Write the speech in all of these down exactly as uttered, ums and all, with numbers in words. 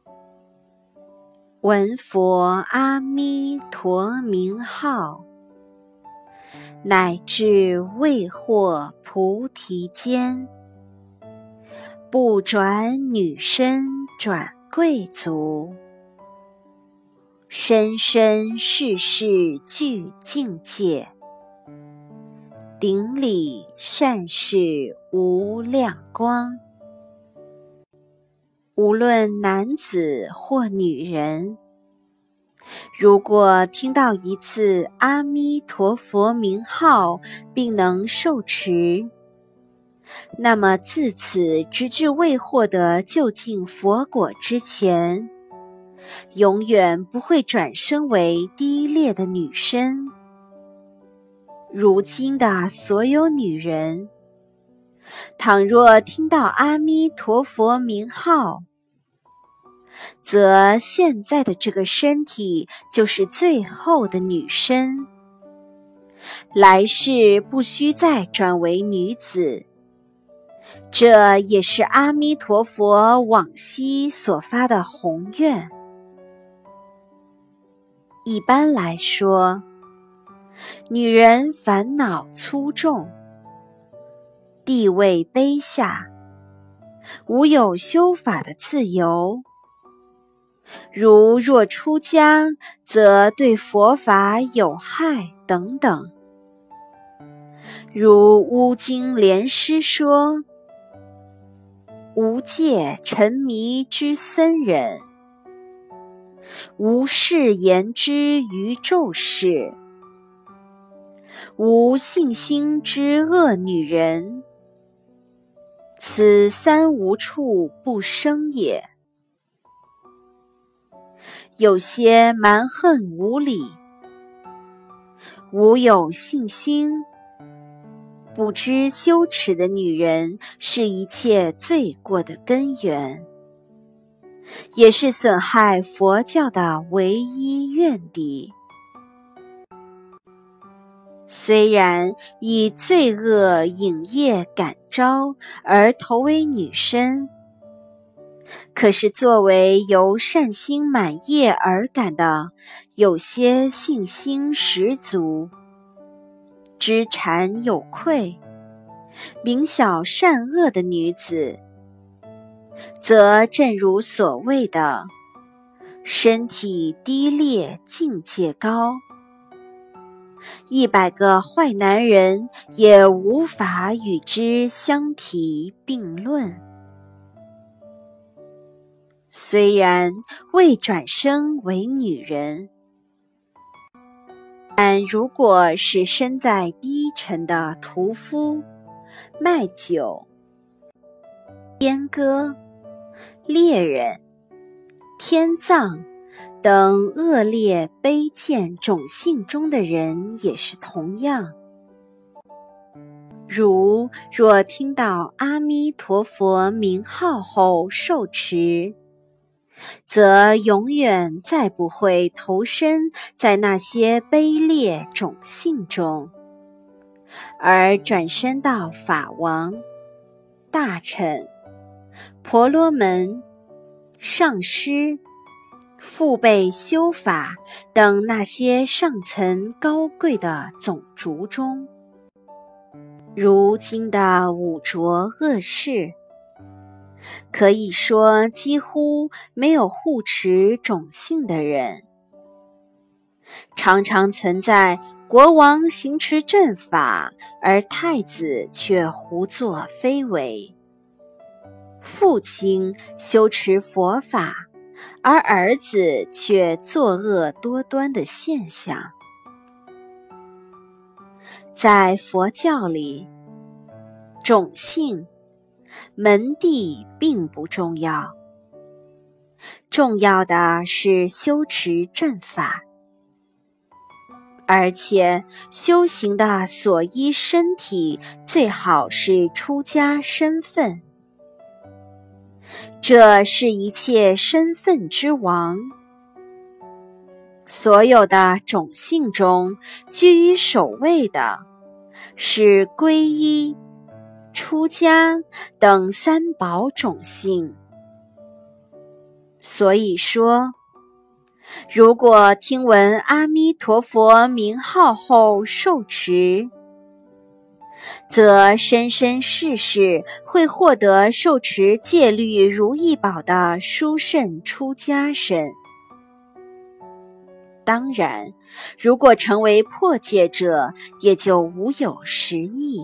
闻佛阿弥陀名号，乃至未获菩提间，不转女身转贵族，生生世世具境界，顶礼善事无量光。无论男子或女人，如果听到一次阿弥陀佛名号并能受持，那么自此直至未获得究竟佛果之前，永远不会转生为低劣的女身。如今的所有女人，倘若听到阿弥陀佛名号，则现在的这个身体就是最后的女身，来世不需再转为女子。这也是阿弥陀佛往昔所发的宏愿。一般来说，女人烦恼粗重，地位卑下，无有修法的自由。如若出家，则对佛法有害等等。如乌经莲师说，无戒沉迷之僧人，无誓言之于咒士，无信心之恶女人，此三无处不生也。有些蛮横无理，无有信心，不知羞耻的女人，是一切罪过的根源，也是损害佛教的唯一怨敌。虽然以罪恶影业感召而投为女身，可是作为由善心满业而感的有些信心十足、知禅有愧、明晓善恶的女子，则正如所谓的身体低劣境界高，一百个坏男人也无法与之相提并论。虽然未转生为女人，但如果是身在低沉的屠夫、卖酒、阉割、猎人、天葬等恶劣卑贱种姓中的人也是同样。如若听到阿弥陀佛名号后受持，则永远再不会投身在那些卑劣种姓中，而转身到法王、大臣、婆罗门、上师、父辈修法等那些上层高贵的种族中。如今的五浊恶世，可以说几乎没有护持种姓的人，常常存在国王行持正法，而太子却胡作非为；父亲修持佛法，而儿子却作恶多端的现象。在佛教里，种姓、门第并不重要，重要的是修持正法，而且修行的所依身体最好是出家身份，这是一切身份之王。所有的种姓中，居于首位的是皈依、出家等三宝种姓。 所以说，如果听闻阿弥陀佛名号后受持，则生生世世会获得受持戒律如意宝的殊胜出家身。当然，如果成为破戒者，也就无有实益。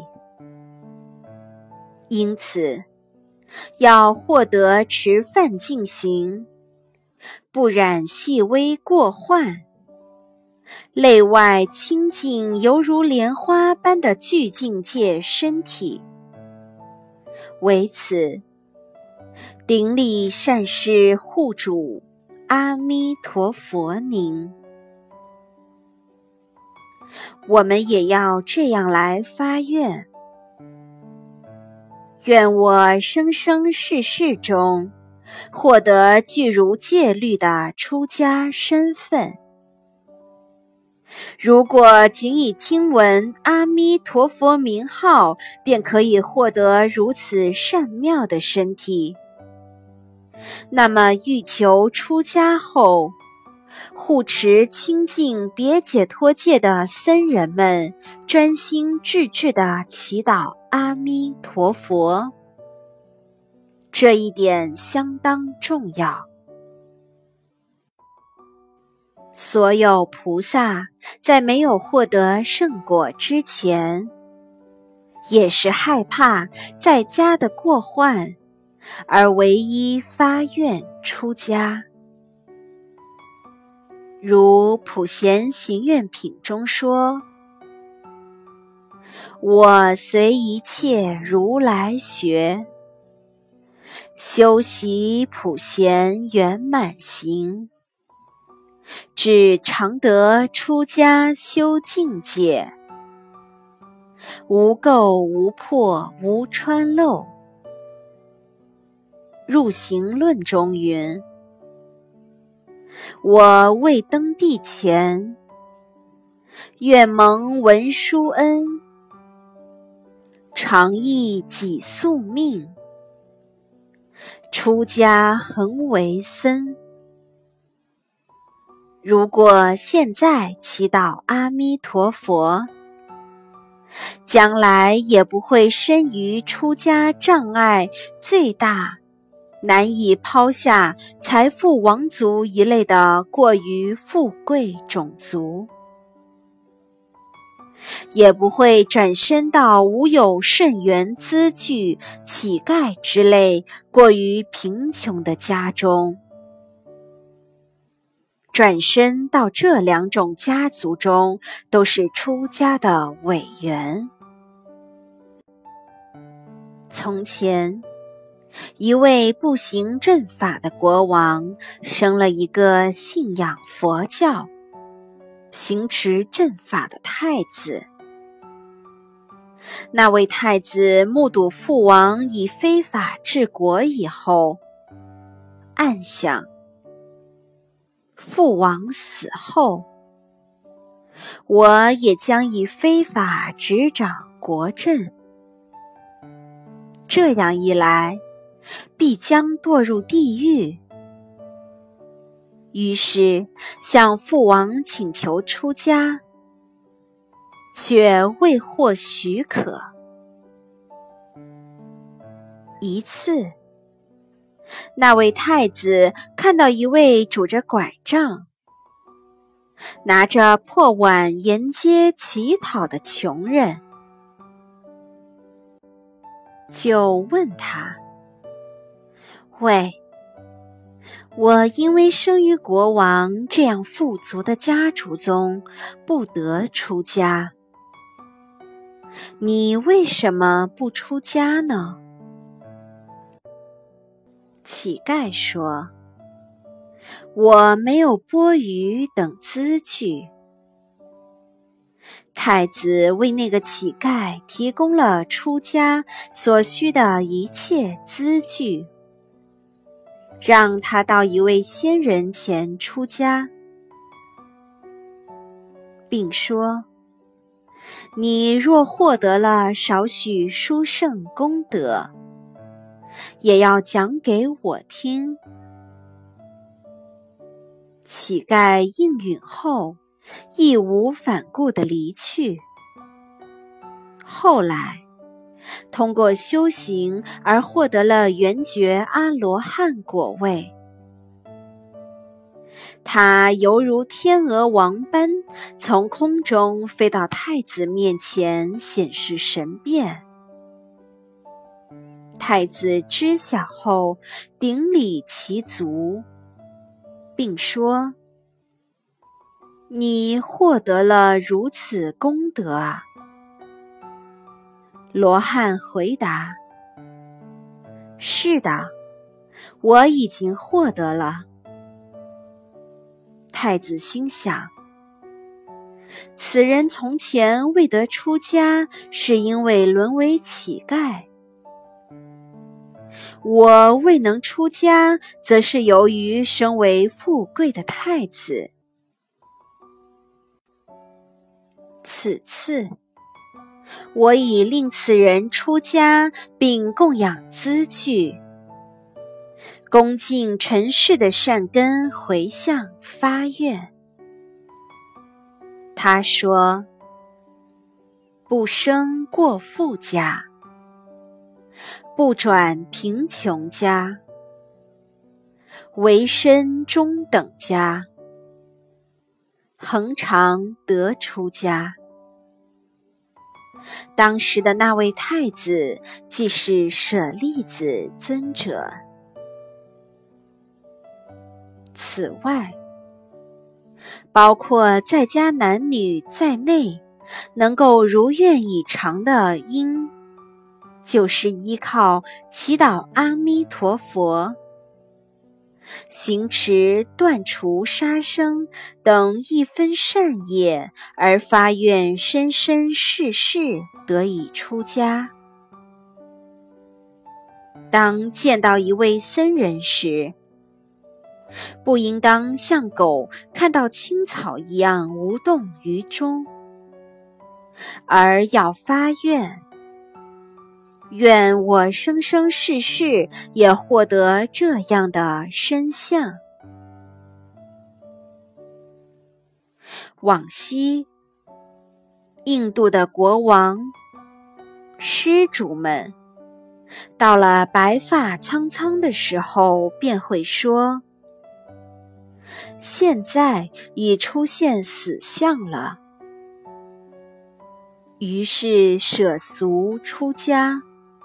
因此，要获得持梵净行，不染细微过患，内外清净犹如莲花般的具境界身体，为此顶礼善事护主阿弥陀佛您。我们也要这样来发愿，愿我生生世世中获得具如戒律的出家身份。如果仅以听闻阿弥陀佛名号便可以获得如此善妙的身体，那么欲求出家后护持清净别解脱戒的僧人们，专心致志地祈祷阿弥陀佛，这一点相当重要。所有菩萨在没有获得圣果之前，也是害怕在家的过患，而唯一发愿出家。如普贤行愿品中说，我随一切如来学，修习普贤圆满行，至常得出家修净戒，无垢无破无穿漏。入行论中云，我未登地前，愿蒙文殊恩，常忆己宿命，出家恒为僧。如果现在祈祷阿弥陀佛，将来也不会生于出家障碍最大，难以抛下财富王族一类的过于富贵种族，也不会转身到无有甚缘资具乞丐之类过于贫穷的家中。转身到这两种家族中，都是出家的委员。从前，一位不行正法的国王生了一个信仰佛教、行持正法的太子。那位太子目睹父王以非法治国以后，暗想，父王死后，我也将以非法执掌国政，这样一来，必将堕入地狱。于是向父王请求出家，却未获许可。一次，那位太子看到一位拄着拐杖，拿着破碗沿街乞讨的穷人，就问他，喂，我因为生于国王这样富足的家族中，不得出家，你为什么不出家呢？乞丐说，我没有钵盂等资具。太子为那个乞丐提供了出家所需的一切资具，让他到一位仙人前出家，并说，你若获得了少许殊胜功德，也要讲给我听。 乞丐应允后，义无反顾地离去。后来，通过修行而获得了圆觉阿罗汉果位。他犹如天鹅王般从空中飞到太子面前显示神变。太子知晓后顶礼其足，并说：你获得了如此功德啊！罗汉回答：是的，我已经获得了。太子心想，此人从前未得出家，是因为沦为乞丐。我未能出家，则是由于身为富贵的太子。此次，我已令此人出家，并供养资具，恭敬尘世的善根回向发愿。他说：不生过富家，不转贫穷家，为身中等家，恒常得出家。当时的那位太子即是舍利子尊者。此外，包括在家男女在内，能够如愿以偿的因，就是依靠祈祷阿弥陀佛，行持断除杀生等一分善业，而发愿生生世世得以出家。当见到一位僧人时，不应当像狗看到青草一样无动于衷，而要发愿，愿我生生世世也获得这样的身相。往昔，印度的国王、施主们，到了白发苍苍的时候，便会说：现在已出现死相了。于是舍俗出家。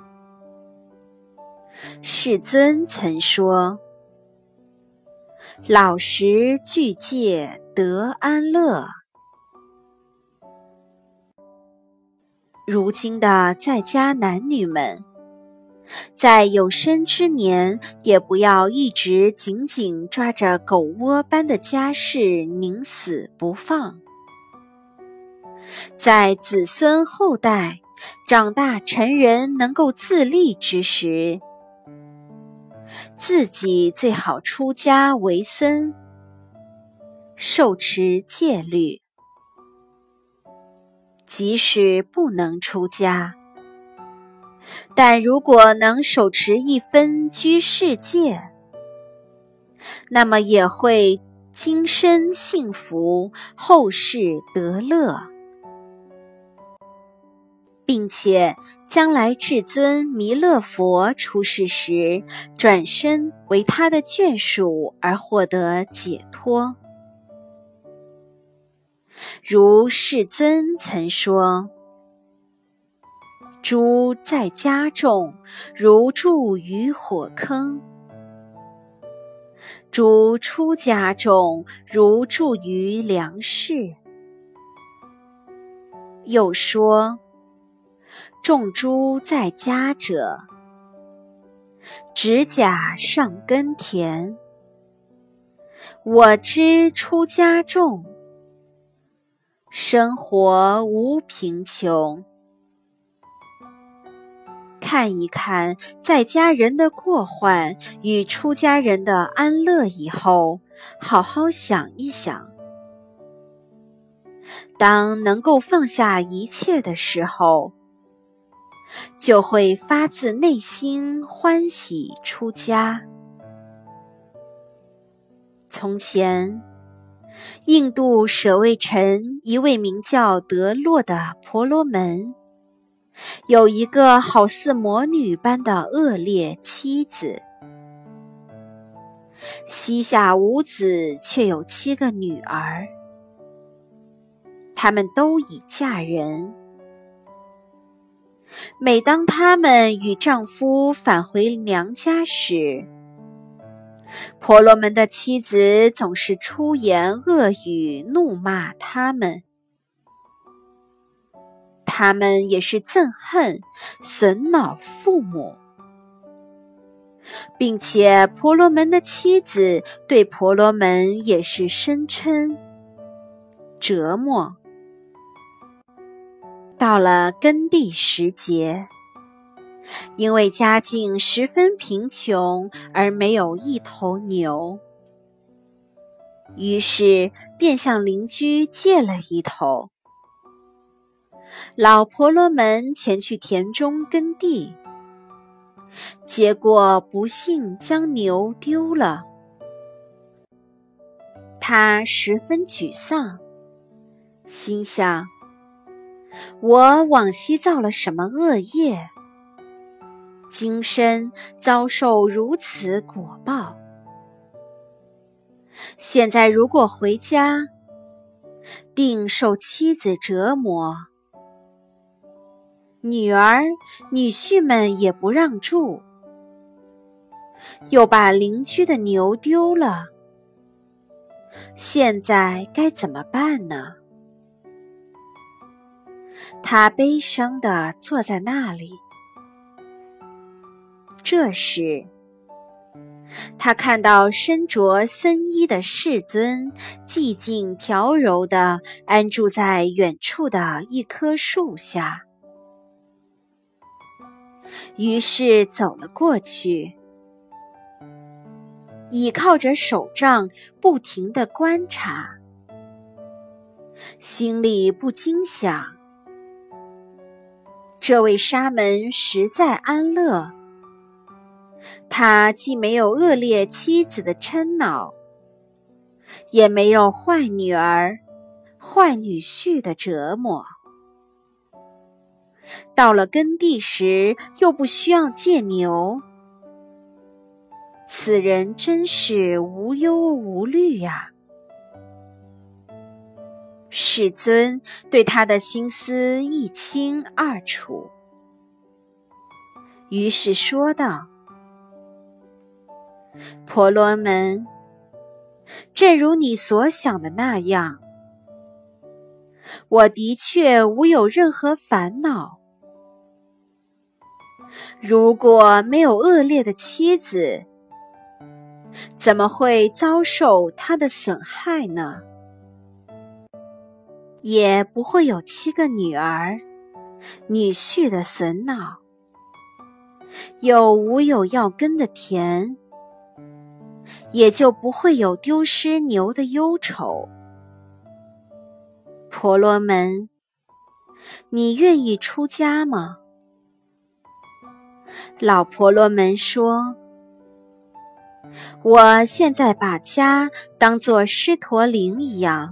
世尊曾说：老实具戒得安乐。如今的在家男女们，在有生之年，也不要一直紧紧抓着狗窝般的家事拧死不放。在子孙后代长大成人能够自立之时，自己最好出家为僧，受持戒律。即使不能出家，但如果能手持一分居士戒，那么也会今生幸福，后世得乐，并且将来至尊弥勒佛出世时，转身为他的眷属而获得解脱。如世尊曾说：诸在家众如住于火坑，诸出家众如住于粮食。又说：众诸在家者，指甲上耕田。我知出家众，生活无贫穷。看一看在家人的过患与出家人的安乐以后，好好想一想，当能够放下一切的时候，就会发自内心欢喜出家。从前印度舍卫城一位名叫德洛的婆罗门，有一个好似魔女般的恶劣妻子。膝下无子，却有七个女儿，她们都已嫁人。每当她们与丈夫返回娘家时，婆罗门的妻子总是出言恶语怒骂他们，他们也是憎恨、损恼父母，并且婆罗门的妻子对婆罗门也是声称、折磨。到了耕地时节，因为家境十分贫穷而没有一头牛，于是便向邻居借了一头。老婆罗门前去田中耕地，结果不幸将牛丢了。他十分沮丧，心想：我往昔造了什么恶业，今生遭受如此果报。现在如果回家，定受妻子折磨，女儿、女婿们也不让住，又把邻居的牛丢了，现在该怎么办呢？他悲伤地坐在那里。这时，他看到身着僧衣的世尊寂静调柔地安住在远处的一棵树下，于是走了过去，倚靠着手杖不停地观察，心里不禁想：这位沙门实在安乐，他既没有恶劣妻子的嗔恼，也没有坏女儿、坏女婿的折磨。到了耕地时，又不需要借牛，此人真是无忧无虑呀！世尊对他的心思一清二楚，于是说道：婆罗门，正如你所想的那样，我的确无有任何烦恼。如果没有恶劣的妻子，怎么会遭受他的损害呢？也不会有七个女儿、女婿的损恼，又无有要耕的田，也就不会有丢失牛的忧愁。婆罗门，你愿意出家吗？老婆罗门说：我现在把家当作狮驼岭一样，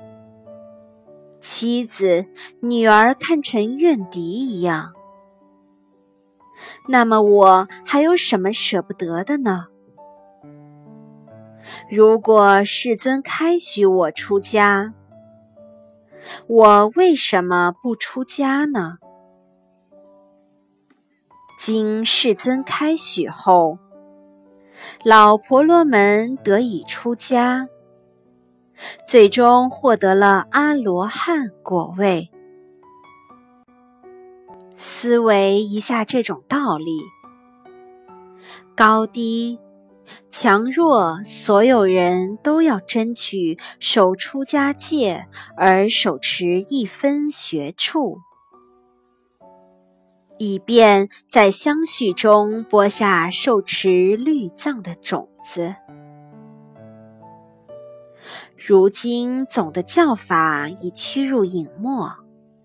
妻子、女儿看成怨敌一样，那么我还有什么舍不得的呢？如果世尊开许我出家，我为什么不出家呢？经世尊开许后，老婆罗门得以出家，最终获得了阿罗汉果位。思维一下这种道理，高低、强弱，所有人都要争取守出家戒而手持一分学处，以便在相续中播下受持律藏的种子。如今总的教法已趋入隐没，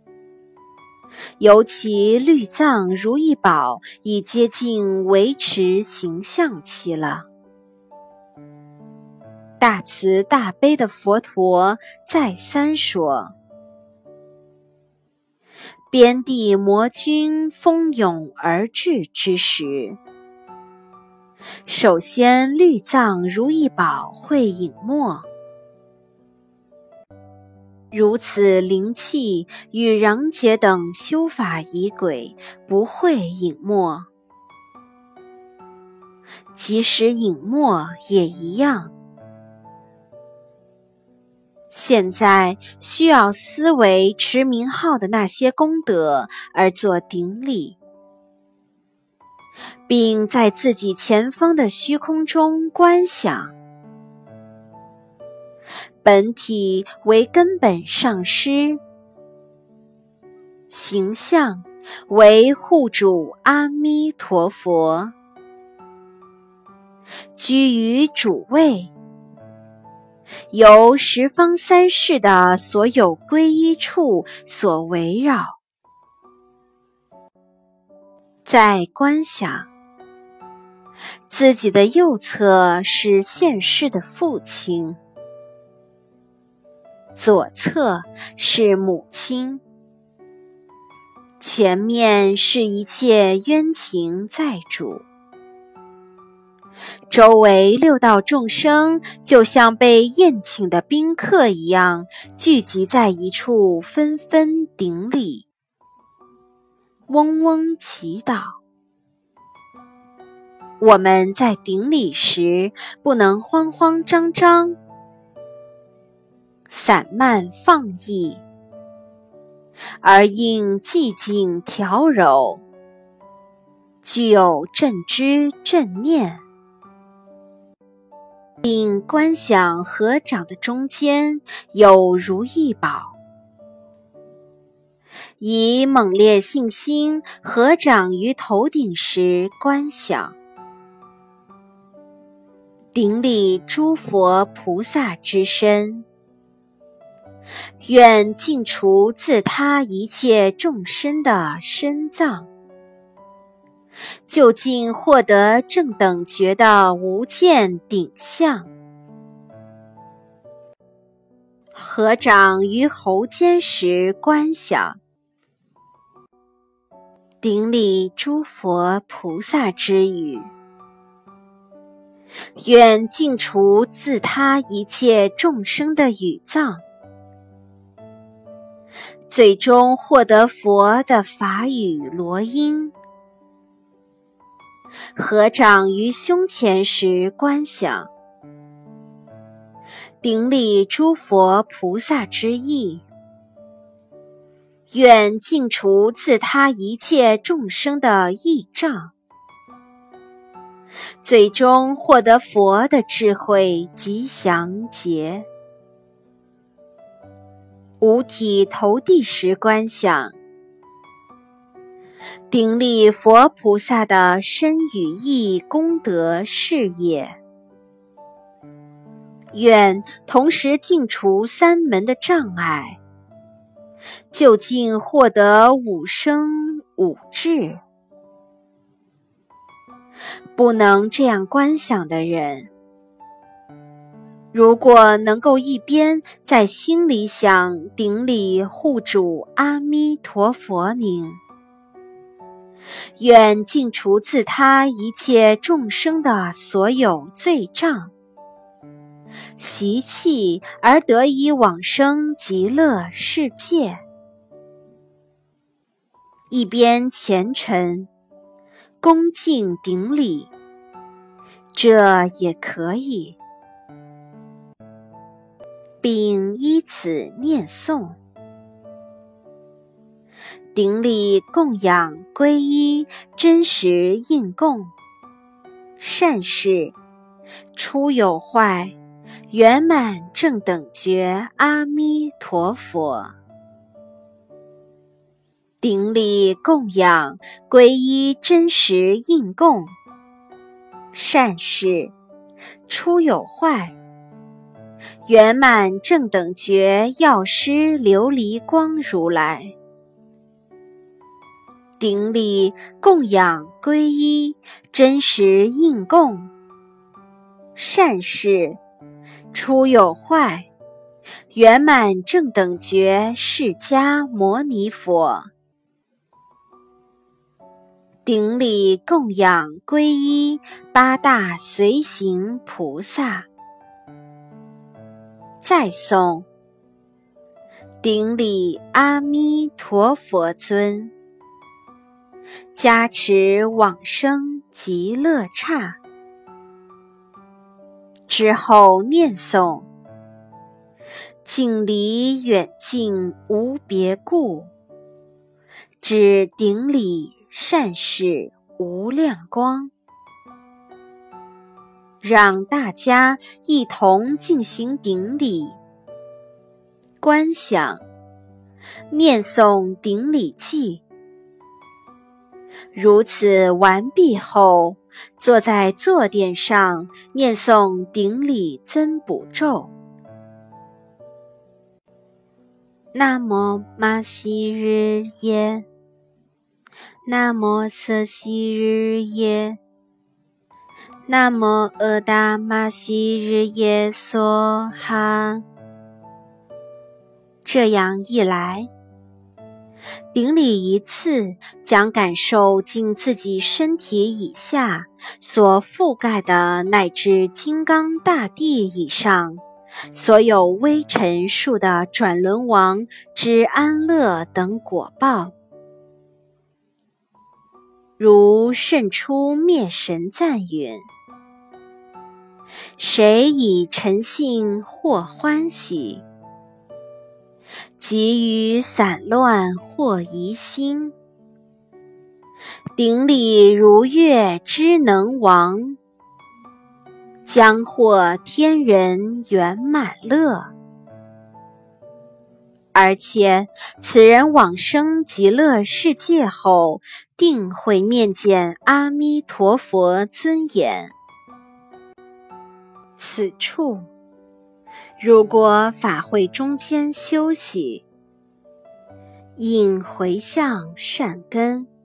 尤其律藏如意宝已接近维持形象期了。 大慈大悲的佛陀再三说，边地魔君蜂拥而至之时，首先律藏如意宝会隐没，如此灵气与禳劫等修法仪轨不会隐没，即使隐没也一样。现在需要思维持名号的那些功德而做顶礼，并在自己前方的虚空中观想，本体为根本上师，形象为护主阿弥陀佛，居于主位，由十方三世的所有皈依处所围绕。再观想，自己的右侧是现世的父亲，左侧是母亲，前面是一切冤情债主，周围六道众生就像被宴请的宾客一样，聚集在一处，纷纷顶礼，嗡嗡祈祷。我们在顶礼时不能慌慌张张、散漫放逸，而应寂静调柔，具有正知正念，并观想合掌的中间有如意宝，以猛烈信心合掌于头顶时观想，顶礼诸佛菩萨之身，愿尽除自他一切众生的身障，就近获得正等觉的无间顶相。合掌于喉间时观想，顶礼诸佛菩萨之语，愿尽除自他一切众生的语藏，最终获得佛的法语罗音。合掌于胸前时观想，顶礼诸佛菩萨之意，愿尽除自他一切众生的业障，最终获得佛的智慧吉祥劫。五体投地时观想，顶礼佛菩萨的身语意功德事业，愿同时尽除三门的障碍，就近获得五生五智。不能这样观想的人，如果能够一边在心里想顶礼护主阿弥陀佛您，愿尽除自他一切众生的所有罪障，习气而得以往生极乐世界，一边虔诚恭敬顶礼，这也可以，并依此念诵。顶礼供养皈依真实应供，善事出有坏圆满正等觉阿弥陀佛。顶礼供养皈依真实应供，善事出有坏圆满正等觉药师琉璃光如来。顶礼供养皈依真实应供，善事出有坏，圆满正等觉释迦牟尼佛。顶礼供养皈依八大随行菩萨。再诵：顶礼阿弥陀佛尊，加持往生极乐刹。之后念诵：近离远近无别故，只顶礼善事无量光。让大家一同进行顶礼，观想、念诵顶礼偈。如此完毕后，坐在坐垫上念诵顶礼增补咒。南无玛悉日耶，南无瑟悉日耶，南无阿达玛悉日耶娑哈。这样一来，顶礼一次将感受进自己身体以下所覆盖的，乃至金刚大地以上所有微尘数的转轮王之安乐等果报。如胜出灭神赞云：谁以诚信或欢喜，给予散乱或疑心，顶礼如月之能王，将获天人圆满乐。而且此人往生极乐世界后，定会面见阿弥陀佛尊严。此处如果法会中间休息，应回向善根。